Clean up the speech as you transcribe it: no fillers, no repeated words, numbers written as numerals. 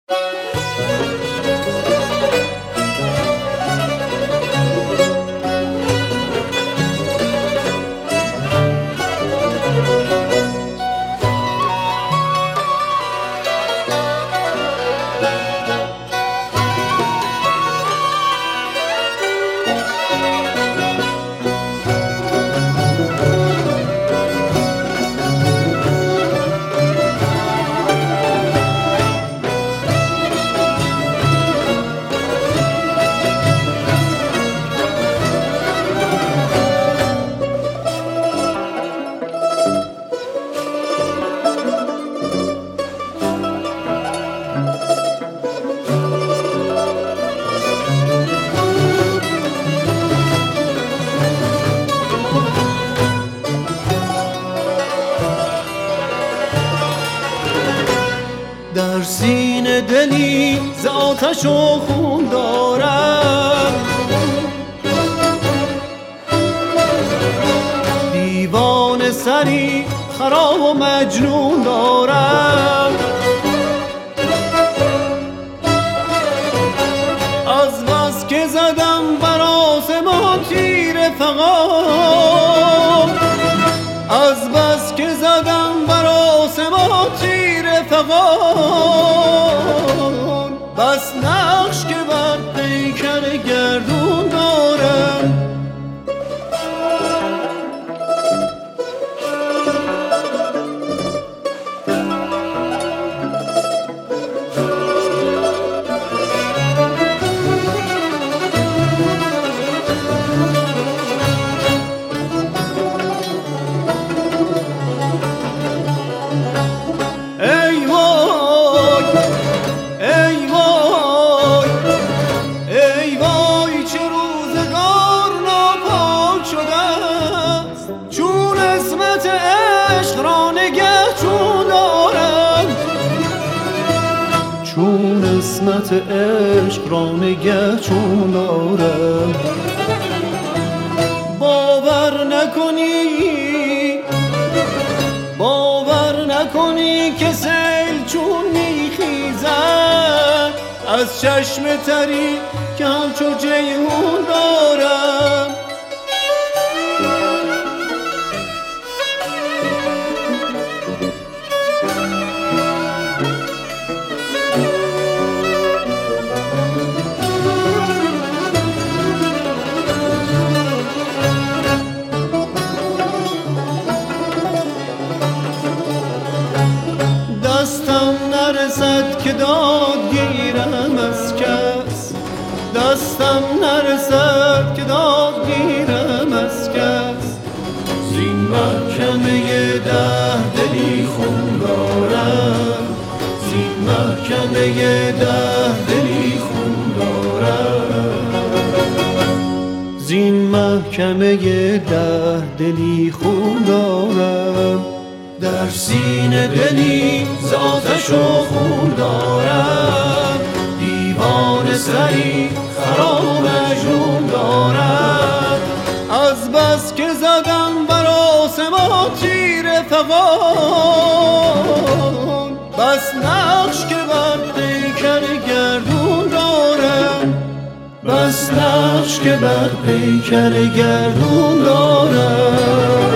در سینه دلی ز آتش و خون دارم، دیوانه سری خراب و مجنون دارم. از بس که زدم بر آسمان تیر فغان، از بس که زدم بر آسمان تیر فغان، بس نقش که بر پیکر گردون دارم. چون اسمت عشق را نگه چون دارم. باور نکنی که سیل چون میخیزد از چشم تری که همچو جیهون دارم. دستم نرسد که داد گیرم از کس، دستم نرسد که داد گیرم از کس. زین محکمه 10 دلی خون دارم، زین محکمه 10 دلی خون دارم، زین محکمه 10 دلی خون دارم. در سینه دلی ز آتش و خون دارم، دیوانه سری خراب و مجنون دارم. از بس که زدم بر آسمان تیر فغان، بس نقش که بر پیکر گردون دارم، بس نقش که بر پیکر گردون دارم.